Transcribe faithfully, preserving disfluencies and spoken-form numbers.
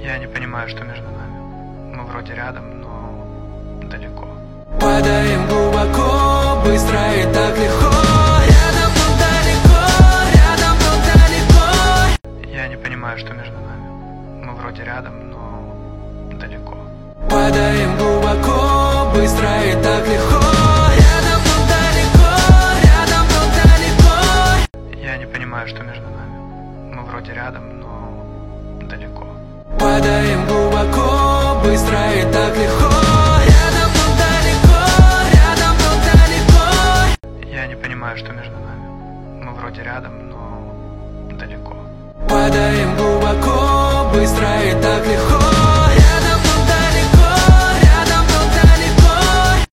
Я не понимаю, что между нами. Мы вроде рядом, но далеко. Падаем глубоко, быстро и так легко. Рядом, но далеко, рядом, но далеко. Я не понимаю, что между нами. Мы вроде рядом, но далеко. Падаем глубоко, быстро и так легко. Рядом, но далеко, рядом, но далеко. Я не понимаю, что между нами. Мы вроде рядом, но далеко. Падаем глубоко, быстро и так легко. Рядом, но далеко, рядом, но далеко. Я не понимаю, что между нами. Мы вроде рядом, но далеко. Падаем глубоко, быстро